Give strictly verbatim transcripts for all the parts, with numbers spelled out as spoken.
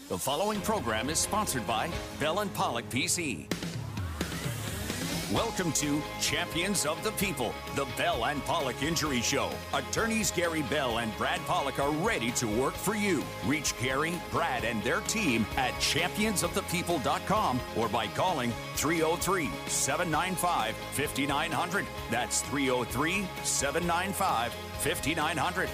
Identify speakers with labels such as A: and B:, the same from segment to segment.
A: The following program is sponsored by Bell and Pollock P C. Welcome to Champions of the People, the Bell and Pollock Injury Show. Attorneys Gary Bell and Brad Pollock are ready to work for you. Reach Gary, Brad, and their team at champions of the people dot com or by calling three oh three, seven nine five, five nine zero zero. That's three oh three, seven nine five, five nine zero zero.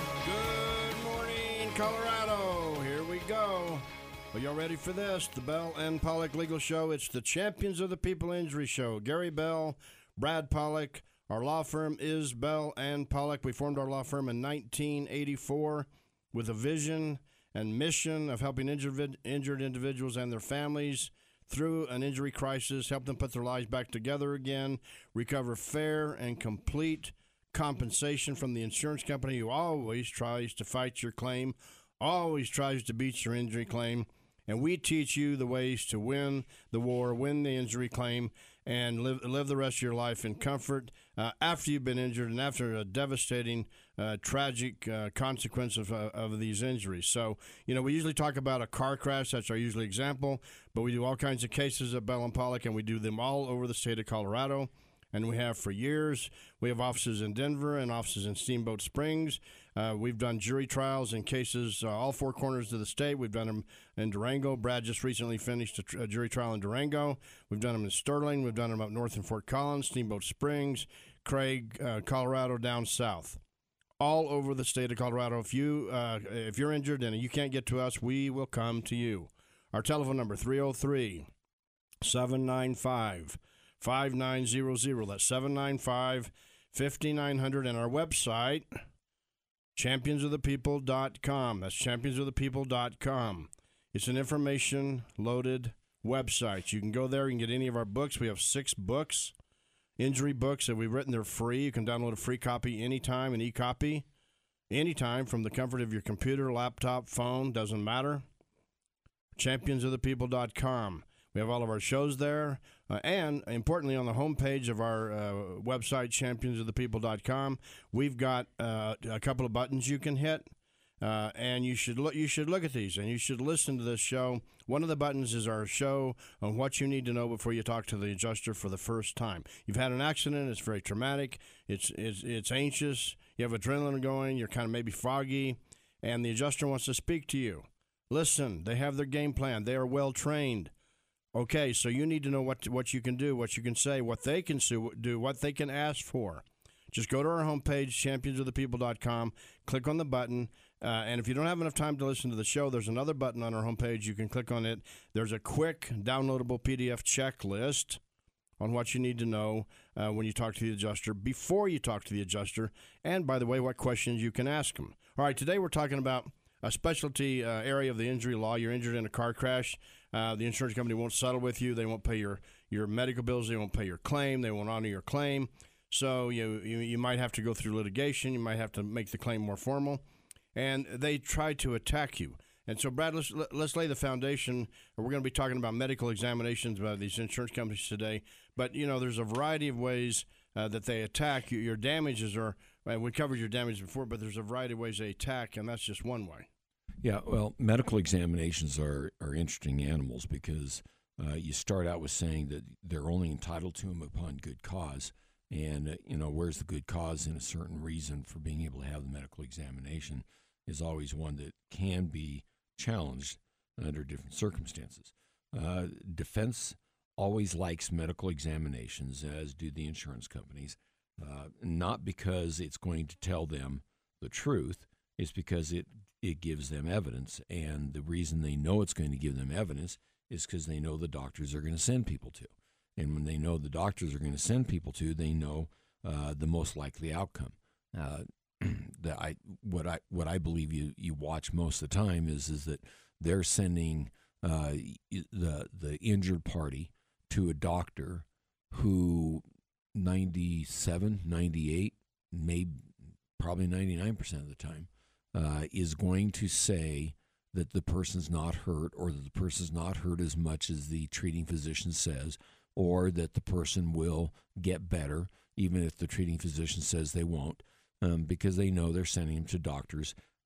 B: Good morning, Colorado. Here we go. Are y'all ready for this? The Bell and Pollock Legal Show. It's the Champions of the People Injury Show. Gary Bell, Brad Pollock. Our law firm is Bell and Pollock. We formed our law firm in nineteen eighty-four with a vision and mission of helping injured, injured individuals and their families through an injury crisis, help them put their lives back together again, recover fair and complete compensation from the insurance company who always tries to fight your claim, always tries to beat your injury claim. And we teach you the ways to win the war, win the injury claim, and live live the rest of your life in comfort uh, after you've been injured and after a devastating, uh, tragic uh, consequence of, uh, of these injuries. So, you know, we usually talk about a car crash. That's our usual example. But we do all kinds of cases at Bell and Pollock, and we do them all over the state of Colorado. And we have for years. We have offices in Denver and offices in Steamboat Springs. Uh, we've done jury trials in cases uh, all four corners of the state. We've done them in Durango. Brad just recently finished a, tr- a jury trial in Durango. We've done them in Sterling. We've done them up north in Fort Collins, Steamboat Springs, Craig, uh, Colorado, down south. All over the state of Colorado. If, you, uh, if you're injured and you can't get to us, we will come to you. Our telephone number, three oh three, seven nine five, five nine zero zero. That's seven nine five, five nine zero zero. And our website, champions of the people dot com. That's champions of the people dot com. It's an information-loaded website. You can go there. You can get any of our books. We have six books, injury books that we've written. They're free. You can download a free copy anytime, an e-copy, anytime from the comfort of your computer, laptop, phone, doesn't matter. champions of the people dot com. We have all of our shows there. Uh, and, importantly, on the homepage of our uh, website, champions of the people dot com, we've got uh, a couple of buttons you can hit. Uh, and you should look. You should look at these, and you should listen to this show. One of the buttons is our show on what you need to know before you talk to the adjuster for the first time. You've had an accident. It's very traumatic. It's it's, it's anxious. You have adrenaline going. You're kind of maybe foggy, and the adjuster wants to speak to you. Listen. They have their game plan. They are well trained. Okay, so you need to know what what you can do, what you can say, what they can do, what they can ask for. Just go to our homepage, champions of the people dot com, click on the button, uh, and if you don't have enough time to listen to the show, there's another button on our homepage. You can click on it. There's a quick downloadable P D F checklist on what you need to know uh, when you talk to the adjuster, before you talk to the adjuster, and, by the way, what questions you can ask them. All right, today we're talking about a specialty uh, area of the injury law. You're injured in a car crash. Uh, the insurance company won't settle with you. They won't pay your, your medical bills. They won't pay your claim. They won't honor your claim. So you, you you might have to go through litigation. You might have to make the claim more formal. And they try to attack you. And so, Brad, let's, let's lay the foundation. We're going to be talking about medical examinations by these insurance companies today. But, you know, there's a variety of ways uh, that they attack you. Your damages are, well, we covered your damage before, but there's a variety of ways they attack, and that's just one way.
C: Yeah, well, medical examinations are, are interesting animals because uh, you start out with saying that they're only entitled to them upon good cause. And, uh, you know, where's the good cause in a certain reason for being able to have the medical examination is always one that can be challenged under different circumstances. Uh, defense always likes medical examinations, as do the insurance companies, uh, not because it's going to tell them the truth. It's because it it gives them evidence, and the reason they know it's going to give them evidence is because they know the doctors are going to send people to. And when they know the doctors are going to send people to, they know uh, the most likely outcome. Uh, the, I, what I what I believe you, you watch most of the time is is that they're sending uh, the the injured party to a doctor who ninety-seven, ninety-eight, maybe probably ninety-nine percent of the time, Uh, is going to say that the person's not hurt, or that the person's not hurt as much as the treating physician says, or that the person will get better, even if the treating physician says they won't, um, because they know they're sending them to doctors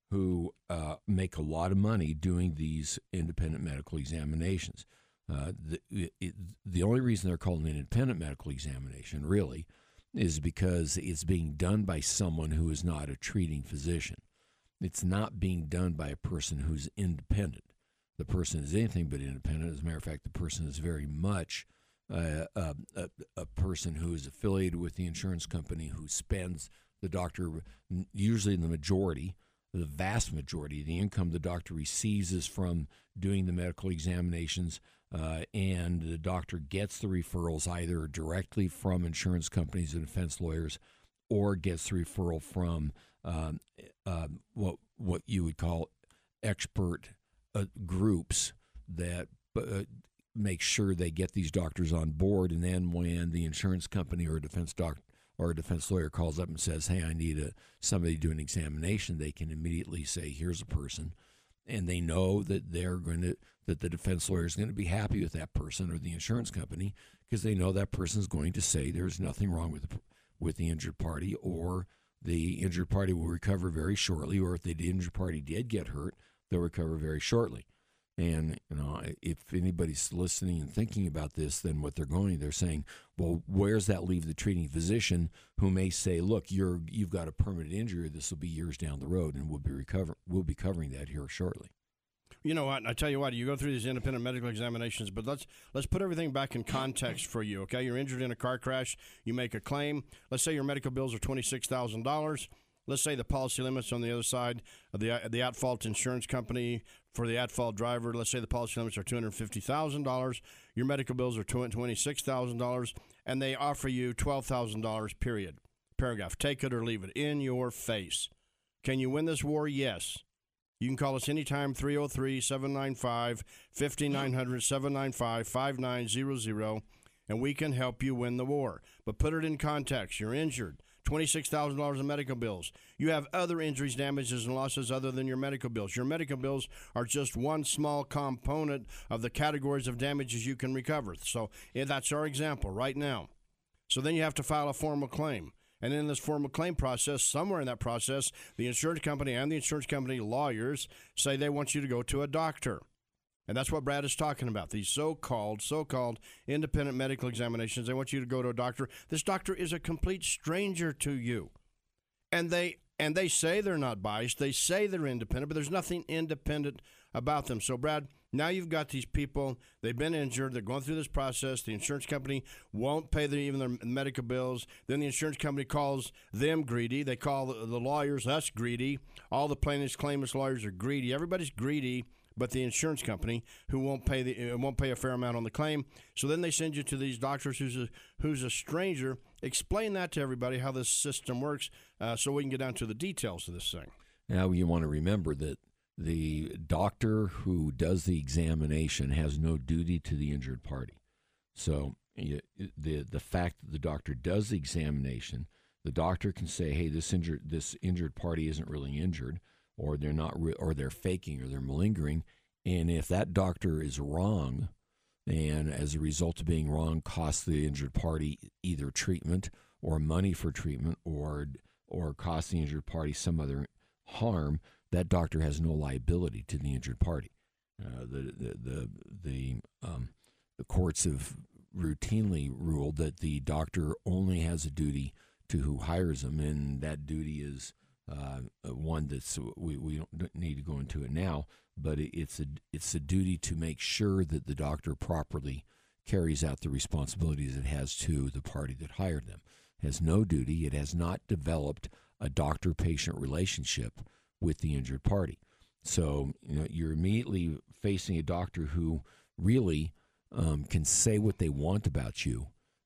C: who uh, make a lot of money doing these independent medical examinations. Uh, the, it, the only reason they're called an independent medical examination, really, is because it's being done by someone who is not a treating physician. It's not being done by a person who's independent. The person is anything but independent. As a matter of fact, the person is very much uh, a, a, a person who is affiliated with the insurance company, who spends the doctor, usually the majority, the vast majority of the income the doctor receives is from doing the medical examinations, uh, and the doctor gets the referrals either directly from insurance companies and defense lawyers, or gets the referral from um, uh, what what you would call expert uh, groups that uh, make sure they get these doctors on board. And then when the insurance company or a defense doc or a defense lawyer calls up and says, "Hey, I need a somebody to do an examination," they can immediately say, "Here's a person," and they know that they're going to that the defense lawyer is going to be happy with that person or the insurance company, because they know that person is going to say there's nothing wrong with the, with the injured party, or the injured party will recover very shortly, or if the injured party did get hurt, they'll recover very shortly. And you know, if anybody's listening and thinking about this, then what they're going, they're saying, well, where's that leave the treating physician, who may say, look, you're you've got a permanent injury. This will be years down the road, and we'll be recover we'll be covering that here shortly.
B: You know what? I tell you what, you go through these independent medical examinations, but let's let's put everything back in context for you, okay? You're injured in a car crash. You make a claim. Let's say your medical bills are twenty-six thousand dollars. Let's say the policy limits on the other side of the the at-fault insurance company for the at-fault driver, let's say the policy limits are two hundred fifty thousand dollars. Your medical bills are twenty-six thousand dollars, and they offer you twelve thousand dollars, period. Paragraph. Take it or leave it. In your face. Can you win this war? Yes. You can call us anytime, three oh three, seven nine five, five nine zero zero, seven nine five, five nine zero zero, and we can help you win the war. But put it in context. You're injured. twenty-six thousand dollars in medical bills. You have other injuries, damages, and losses other than your medical bills. Your medical bills are just one small component of the categories of damages you can recover. So yeah, that's our example right now. So then you have to file a formal claim. And in this formal claim process, somewhere in that process, the insurance company and the insurance company lawyers say they want you to go to a doctor. And that's what Brad is talking about, these so-called, so-called independent medical examinations. They want you to go to a doctor. This doctor is a complete stranger to you. And they and they say they're not biased. They say they're independent, but there's nothing independent about them. So, Brad, now you've got these people. They've been injured. They're going through this process. The insurance company won't pay them even their medical bills. Then the insurance company calls them greedy. They call the, the lawyers us greedy. All the plaintiffs, claimants, lawyers are greedy. Everybody's greedy but the insurance company, who won't pay the uh, won't pay a fair amount on the claim. So then they send you to these doctors who's a, who's a stranger. Explain that to everybody, how this system works, uh, so we can get down to the details of this thing.
C: Now, you want to remember that the doctor who does the examination has no duty to the injured party. So the the fact that the doctor does the examination, the doctor can say, hey, this injured this injured party isn't really injured, or they're not, re- or they're faking, or they're malingering. And if that doctor is wrong, and as a result of being wrong, costs the injured party either treatment or money for treatment, or or cost the injured party some other harm, that doctor has no liability to the injured party. Uh, the the the the, um, the courts have routinely ruled that the doctor only has a duty to who hires them, and that duty is Uh, one that's we, we don't need to go into it now, but it, it's a it's a duty to make sure that the doctor properly carries out the responsibilities it has to the party that hired them. It has no duty. It has not developed a doctor-patient relationship with the injured party. So you know, you're immediately facing a doctor who really um, can say what they want about you,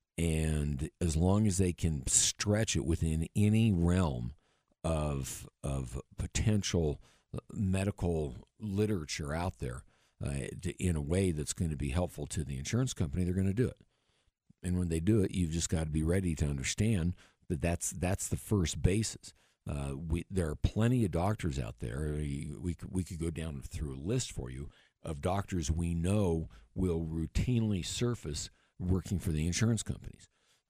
C: and as long as they can stretch it within any realm of of potential medical literature out there uh, to, in a way that's going to be helpful to the insurance company, they're going to do it. And when they do it, you've just got to be ready to understand that that's that's the first basis. Uh, we, there are plenty of doctors out there. We, we, could, we could go down through a list for you of doctors we know will routinely surface working for the insurance companies.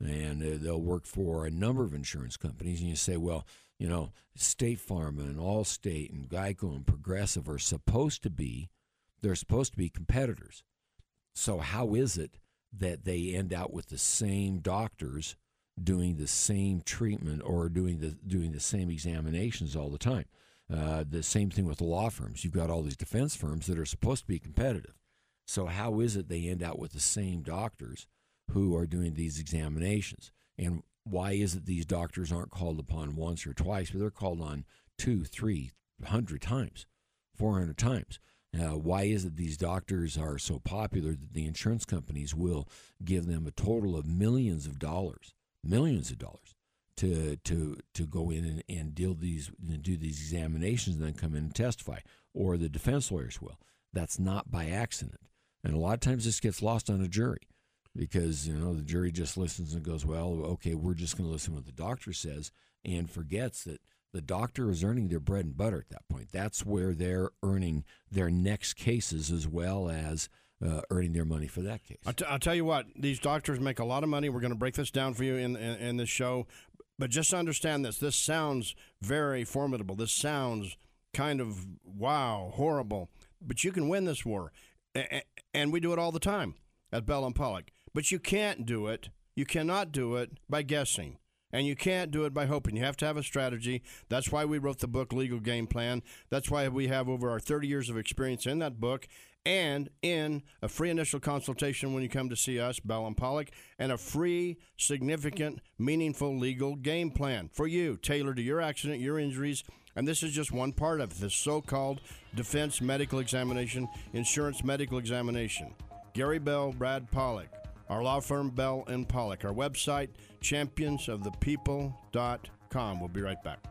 C: and uh, they'll work for a number of insurance companies. And you say, well, you know, State Farm and Allstate and Geico and Progressive are supposed to be, they're supposed to be competitors. So how is it that they end out with the same doctors doing the same treatment or doing the doing the same examinations all the time? Uh, the same thing with the law firms. You've got all these defense firms that are supposed to be competitive. So how is it they end out with the same doctors who are doing these examinations? And why is it these doctors aren't called upon once or twice, but they're called on two, three hundred times, four hundred times? Uh, why is it these doctors are so popular that the insurance companies will give them a total of millions of dollars, millions of dollars, to to to go in and, and deal these and do these examinations and then come in and testify, or the defense lawyers will? That's not by accident, and a lot of times this gets lost on a jury because you know the jury just listens and goes, well, okay, we're just going to listen to what the doctor says, and forgets that the doctor is earning their bread and butter at that point. That's where they're earning their next cases as well as uh, earning their money for that case.
B: I'll, t- I'll tell you what, these doctors make a lot of money. We're going to break this down for you in, in, in this show. But just understand this. This sounds very formidable. This sounds kind of, wow, horrible. But you can win this war. A- and we do it all the time at Bell and Pollock. But you can't do it. You cannot do it by guessing. And you can't do it by hoping. You have to have a strategy. That's why we wrote the book, Legal Game Plan. That's why we have over our thirty years of experience in that book and in a free initial consultation when you come to see us, Bell and Pollock, and a free, significant, meaningful legal game plan for you, tailored to your accident, your injuries. And this is just one part of it, this so-called defense medical examination, insurance medical examination. Gary Bell, Brad Pollock. Our law firm, Bell and Pollock. Our website, champions of the people dot com. We'll be right back.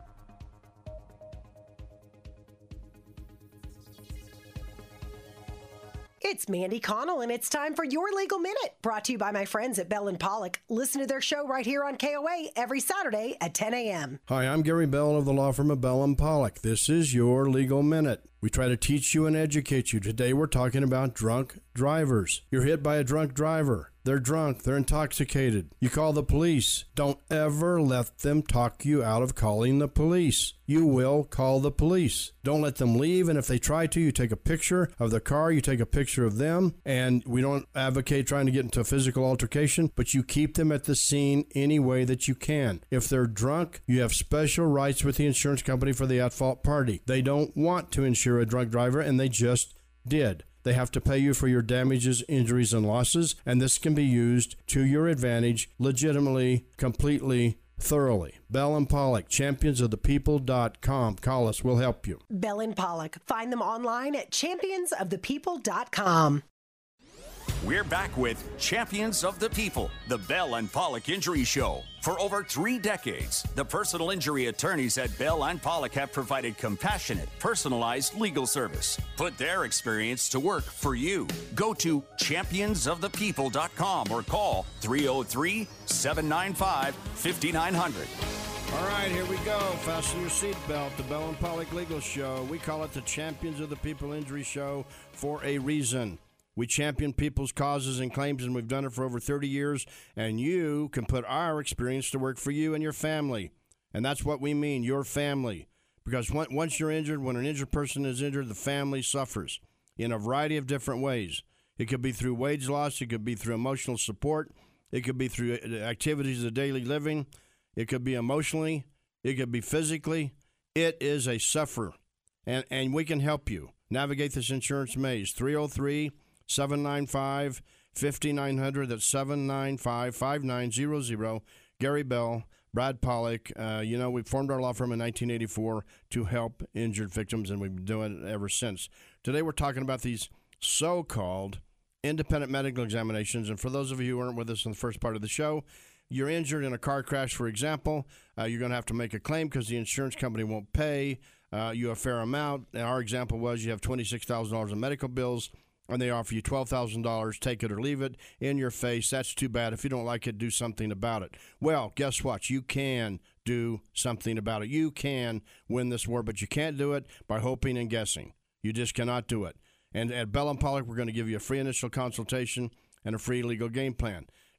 D: It's Mandy Connell, and it's time for Your Legal Minute, brought to you by my friends at Bell and Pollock. Listen to their show right here on K O A every Saturday at ten a.m.
B: Hi, I'm Gary Bell of the law firm of Bell and Pollock. This is Your Legal Minute. We try to teach you and educate you. Today we're talking about drunk drivers. You're hit by a drunk driver. They're drunk. They're intoxicated. You call the police. Don't ever let them talk you out of calling the police. You will call the police. Don't let them leave, and if they try to, you take a picture of the car, you take a picture of them, and we don't advocate trying to get into a physical altercation, but you keep them at the scene any way that you can. If they're drunk, you have special rights with the insurance company for the at-fault party. They don't want to insure a drunk driver, and they just did. They have to pay you for your damages, injuries, and losses, and this can be used to your advantage legitimately, completely, thoroughly. Bell and Pollock, champions of the people dot com. Call us. We'll help you.
D: Bell and Pollock. Find them online at champions of the people dot com.
A: We're back with Champions of the People, the Bell and Pollock Injury Show. For over three decades, the personal injury attorneys at Bell and Pollock have provided compassionate, personalized legal service. Put their experience to work for you. Go to champions of the people dot com or call three oh three, seven nine five, five nine zero zero.
B: All right, here we go. Fasten your seatbelt. The Bell and Pollock Legal Show. We call it the Champions of the People Injury Show for a reason. We champion people's causes and claims, and we've done it for over thirty years, and you can put our experience to work for you and your family. And that's what we mean, your family. Because once you're injured, when an injured person is injured, the family suffers in a variety of different ways. It could be through wage loss. It could be through emotional support. It could be through activities of daily living. It could be emotionally. It could be physically. It is a suffer, and, and we can help you navigate this insurance maze. three oh three, seven nine five, five nine zero zero. That's seven nine five, five nine zero zero. Gary Bell, Brad Pollock. Uh, you know, we formed our law firm in nineteen eighty-four to help injured victims, and we've been doing it ever since. Today we're talking about these so-called independent medical examinations. And for those of you who weren't with us in the first part of the show, you're injured in a car crash, for example. Uh, you're going to have to make a claim because the insurance company won't pay uh, you a fair amount. And our example was you have twenty-six thousand dollars in medical bills, and they offer you twelve thousand dollars, take it or leave it, in your face. That's too bad. If you don't like it, do something about it. Well, guess what? You can do something about it. You can win this war, but you can't do it by hoping and guessing. You just cannot do it. And at Bell and Pollock, we're going to give you a free initial consultation and a free legal game plan.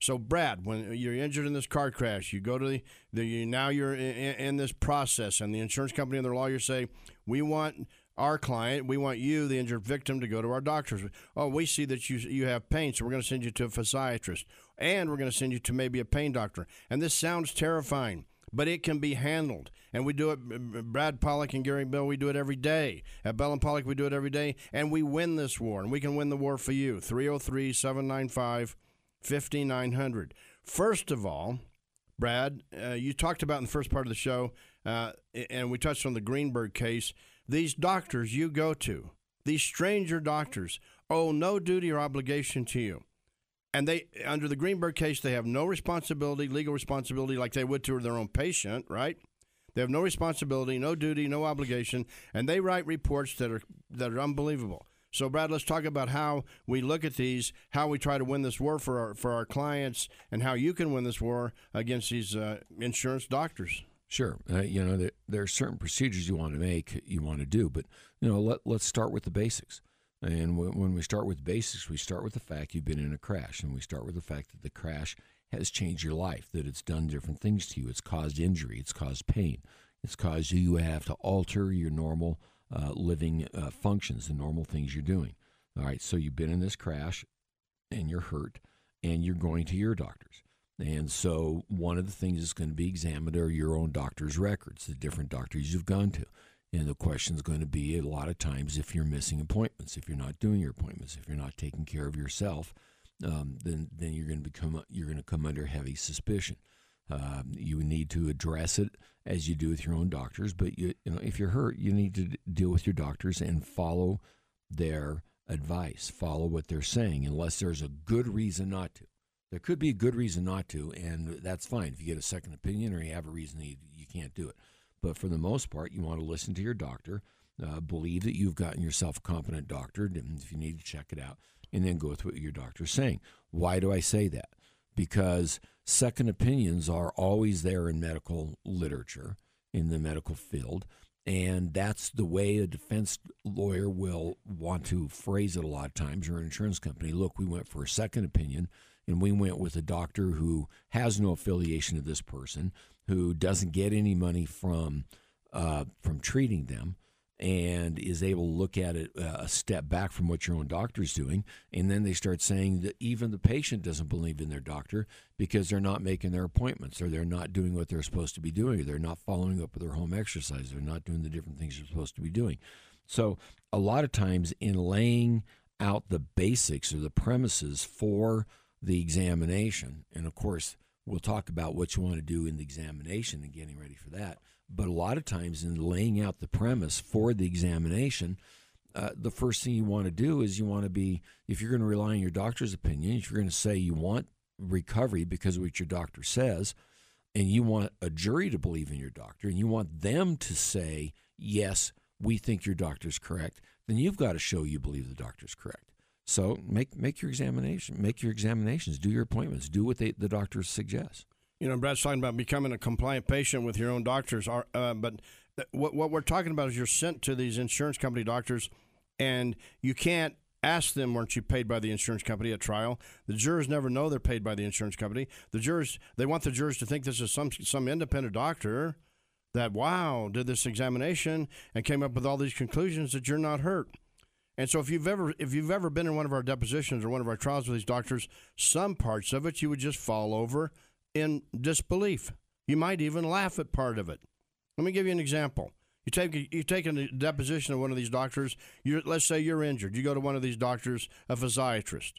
B: So, Brad, when you're injured in this car crash, you go to the, the you, now you're in, in this process, and the insurance company and their lawyers say, we want our client, we want you, the injured victim, to go to our doctors. Oh, we see that you you have pain, so we're going to send you to a physiatrist, and we're going to send you to maybe a pain doctor. And this sounds terrifying, but it can be handled. And we do it, Brad Pollock and Gary Bell, we do it every day. At Bell and Pollock, we do it every day, and we win this war, and we can win the war for you. three oh three, seven nine five, five nine zero zero. First of all, Brad, uh, you talked about in the first part of the show, uh, and we touched on the Greenberg case, these doctors you go to, these stranger doctors, owe no duty or obligation to you. And they, under the Greenberg case, they have no responsibility, legal responsibility, like they would to their own patient, right? They have no responsibility, no duty, no obligation, and they write reports that are that are unbelievable. So, Brad, let's talk about how we look at these, how we try to win this war for our for our clients, and how you can win this war against these uh, insurance doctors.
C: Sure. Uh, you know, there, there are certain procedures you want to make, you want to do, but, you know, let, let's start with the basics. And w- when we start with basics, we start with the fact you've been in a crash, and we start with the fact that the crash has changed your life, that it's done different things to you. It's caused injury. It's caused pain. It's caused you to have to alter your normal uh, living uh, functions, the normal things you're doing. All right, so you've been in this crash, and you're hurt, and you're going to your doctors. And so one of the things that's going to be examined are your own doctor's records, the different doctors you've gone to. And the question is going to be a lot of times if you're missing appointments, if you're not doing your appointments, if you're not taking care of yourself, um, then then you're going to become you're going to come under heavy suspicion. Um, you need to address it as you do with your own doctors. But you, you know, if you're hurt, you need to d- deal with your doctors and follow their advice, follow what they're saying, unless there's a good reason not to. There could be a good reason not to, and that's fine. If you get a second opinion or you have a reason that you, you can't do it. But for the most part, you want to listen to your doctor, uh, believe that you've gotten yourself a competent doctor, and if you need to check it out, and then go with what your doctor's saying. Why do I say that? Because second opinions are always there in medical literature, in the medical field, and that's the way a defense lawyer will want to phrase it a lot of times, or an insurance company. Look, we went for a second opinion, and we went with a doctor who has no affiliation to this person, who doesn't get any money from uh, from treating them, and is able to look at it uh, a step back from what your own doctor's doing. And then they start saying that even the patient doesn't believe in their doctor because they're not making their appointments, or they're not doing what they're supposed to be doing, or they're not following up with their home exercise, they're not doing the different things they're supposed to be doing. So a lot of times in laying out the basics or the premises for the examination, and of course we'll talk about what you want to do in the examination and getting ready for that, but a lot of times in laying out the premise for the examination, uh, the first thing you want to do is you want to be, if you're going to rely on your doctor's opinion, if you're going to say you want recovery because of what your doctor says, and you want a jury to believe in your doctor, and you want them to say, yes, we think your doctor's correct, then you've got to show you believe the doctor's correct. So make make your examination, make your examinations, do your appointments, do what they, the doctors suggest.
B: You know, Brad's talking about becoming a compliant patient with your own doctors. Are, uh, but th- what what we're talking about is you're sent to these insurance company doctors, and you can't ask them, weren't you paid by the insurance company at trial? The jurors never know they're paid by the insurance company. The jurors, they want the jurors to think this is some some independent doctor that, wow, did this examination and came up with all these conclusions that you're not hurt. And so if you've ever if you've ever been in one of our depositions or one of our trials with these doctors, some parts of it you would just fall over in disbelief. You might even laugh at part of it. Let me give you an example. You take you take a deposition of one of these doctors. You're, let's say you're injured. You go to one of these doctors, a physiatrist.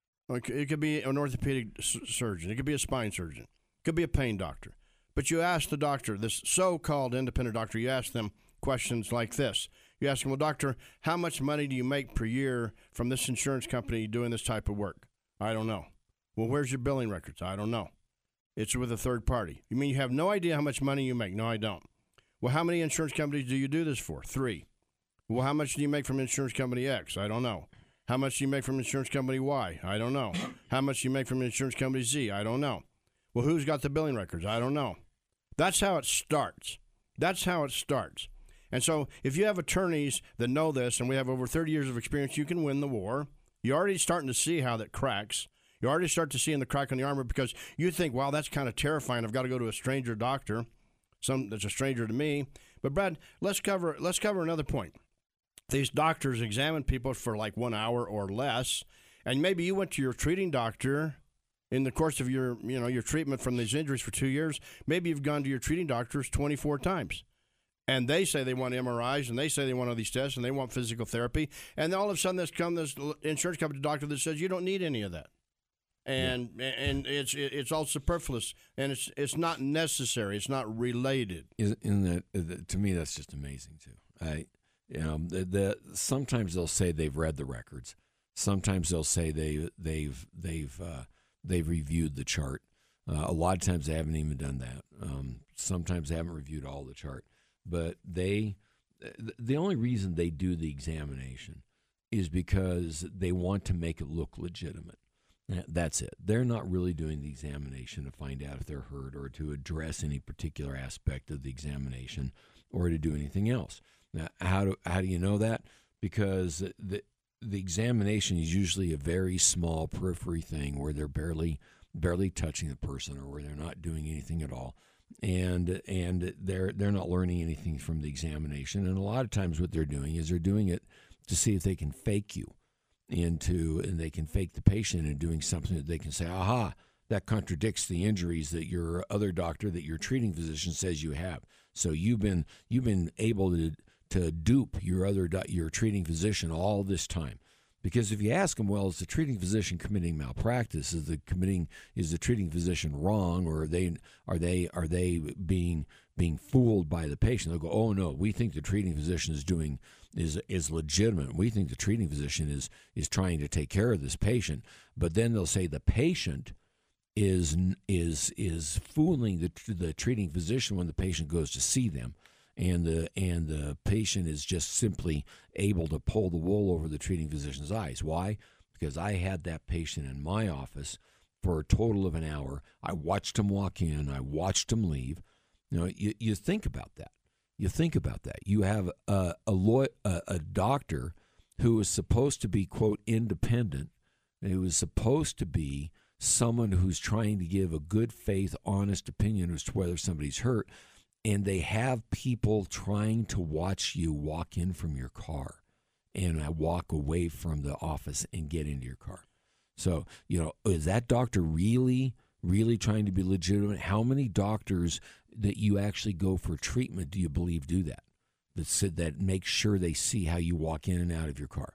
B: It could be an orthopedic surgeon. It could be a spine surgeon. It could be a pain doctor. But you ask the doctor, this so-called independent doctor, you ask them questions like this. You ask them, well, doctor, how much money do you make per year from this insurance company doing this type of work? I don't know. Well, where's your billing records? I don't know. It's with a third party. You mean you have no idea how much money you make? No, I don't. Well, how many insurance companies do you do this for? Three. Well, how much do you make from insurance company X? I don't know. How much do you make from insurance company Y? I don't know. How much do you make from insurance company Z? I don't know. Well, who's got the billing records? I don't know. That's how it starts. That's how it starts. And so if you have attorneys that know this, and we have over thirty years of experience, you can win the war. You're already starting to see how that cracks. You already start to see in the crack in the armor because you think, wow, that's kind of terrifying. I've got to go to a stranger doctor, some that's a stranger to me. But Brad, let's cover let's cover another point. These doctors examine people for like one hour or less, and maybe you went to your treating doctor in the course of your you know your treatment from these injuries for two years. Maybe you've gone to your treating doctors twenty-four times. And they say they want M R Is, and they say they want all these tests, and they want physical therapy. And all of a sudden, there's come this insurance company doctor that says you don't need any of that, and yeah. and it's it's all superfluous, and it's it's not necessary. It's not related.
C: Isn't that, to me, that's just amazing too. I, you know, the, the sometimes they'll say they've read the records. Sometimes they'll say they they've they've uh, they've reviewed the chart. Uh, a lot of times they haven't even done that. Um, sometimes they haven't reviewed all the chart. But they, the only reason they do the examination is because they want to make it look legitimate. That's it. They're not really doing the examination to find out if they're hurt or to address any particular aspect of the examination or to do anything else. Now, how do how do you know that? Because the the examination is usually a very small periphery thing where they're barely barely touching the person or where they're not doing anything at all. And and they're they're not learning anything from the examination. And a lot of times what they're doing is they're doing it to see if they can fake you into, and they can fake the patient into doing something that they can say, aha, that contradicts the injuries that your other doctor, that your treating physician says you have. So you've been you've been able to to dupe your other your treating physician all this time. Because if you ask them, well, is the treating physician committing malpractice? Is the committing is the treating physician wrong, or are they are they are they being being fooled by the patient? They'll go, oh no, we think the treating physician is doing is is legitimate. We think the treating physician is is trying to take care of this patient. But then they'll say the patient is is is fooling the the treating physician when the patient goes to see them. And the and the patient is just simply able to pull the wool over the treating physician's eyes. Why? Because I had that patient in my office for a total of an hour. I watched him walk in. I watched him leave. You know, you, you think about that. You think about that. You have a a, law, a a doctor who is supposed to be, quote, independent, and who is supposed to be someone who's trying to give a good faith, honest opinion as to whether somebody's hurt. And they have people trying to watch you walk in from your car and I walk away from the office and get into your car. So, you know, is that doctor really, really trying to be legitimate? How many doctors that you actually go for treatment do you believe do that? That said, that make sure they see how you walk in and out of your car.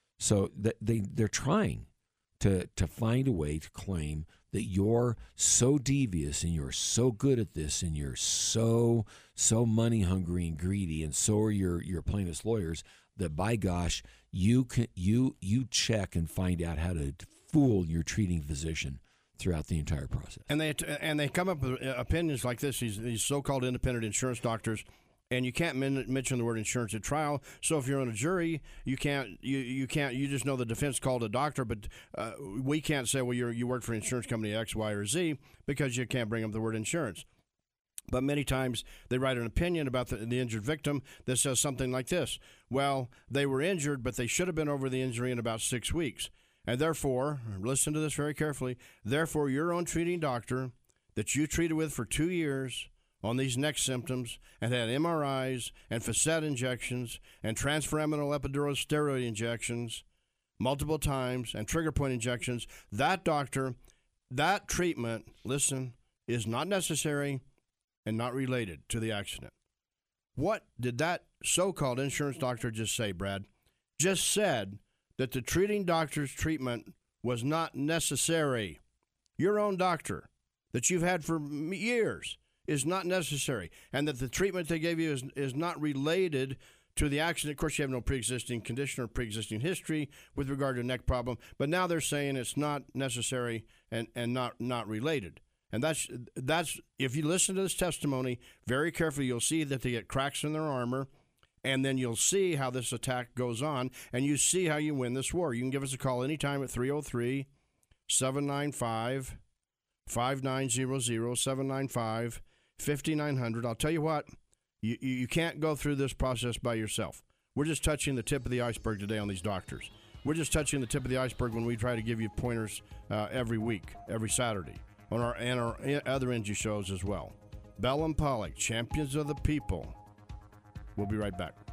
C: So that they, they're trying to to find a way to claim that you're so devious and you're so good at this and you're so so money hungry and greedy, and so are your your plaintiffs' lawyers, that by gosh, you can you you check and find out how to fool your treating physician throughout the entire process.
B: And they and they come up with opinions like this. These these so-called independent insurance doctors. And you can't men- mention the word insurance at trial. So if you're on a jury, you can't. You, you can't. You just know the defense called a doctor, but uh, we can't say, well, you you work for insurance company X, Y, or Z, because you can't bring up the word insurance. But many times they write an opinion about the, the injured victim that says something like this: well, they were injured, but they should have been over the injury in about six weeks, and therefore, listen to this very carefully. Therefore, your own treating doctor that you treated with for two years. On these neck symptoms, and had M R Is and facet injections and transforaminal epidural steroid injections multiple times and trigger point injections, that doctor, that treatment, listen, is not necessary and not related to the accident. What did that so-called insurance doctor just say, Brad? Just said that the treating doctor's treatment was not necessary. Your own doctor that you've had for years is not necessary, and that the treatment they gave you is is not related to the accident. Of course, you have no pre-existing condition or pre-existing history with regard to neck problem, but now they're saying it's not necessary and, and not, not related. And that's that's if you listen to this testimony very carefully, you'll see that they get cracks in their armor, and then you'll see how this attack goes on, and you see how you win this war. You can give us a call anytime at three oh three, seven nine five, five nine zero zero, seven nine five, fifty-nine hundred. I'll tell you what, you, you can't go through this process by yourself. We're just touching the tip of the iceberg today on these doctors. we're just touching the tip of the iceberg when we try to give you pointers uh, every week, every Saturday, on our and our other N G shows as well. Bell and Pollock, champions of the people. We'll be right back.